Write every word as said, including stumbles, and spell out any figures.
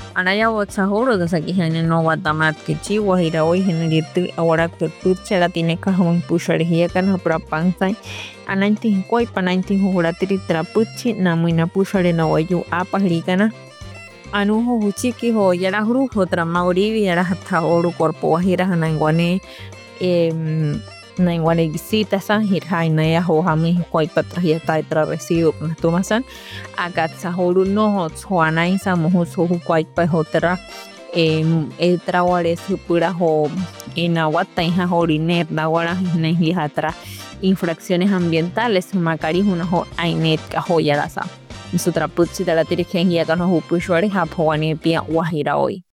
Anaya Watsahoro de Sakihane no Watamat Kichiwa Hiraoi Henry ahora que Tuchela tiene cajón pusharia kana prapansa ananti koi pananti huratiri trapuchi namuina pushare na wayu apa ligana anuho huchiki ho yara grupo tra maurivi yara hata oru corpo wahira hanangwane em naingwane visita san hirhaina ya ho hami koi patrahia tai tra resibo na tumasan agat sahoru no ho tswana isa mohu sohu koi pa hotera em etraware supura ho inawata iha horinet dawara nehi hatra infracciones ambientales makari huna ho ainet ka ho yarasa sutra putsi de la tirigen ya kana ho pushwari ha phwani pia wahira hoy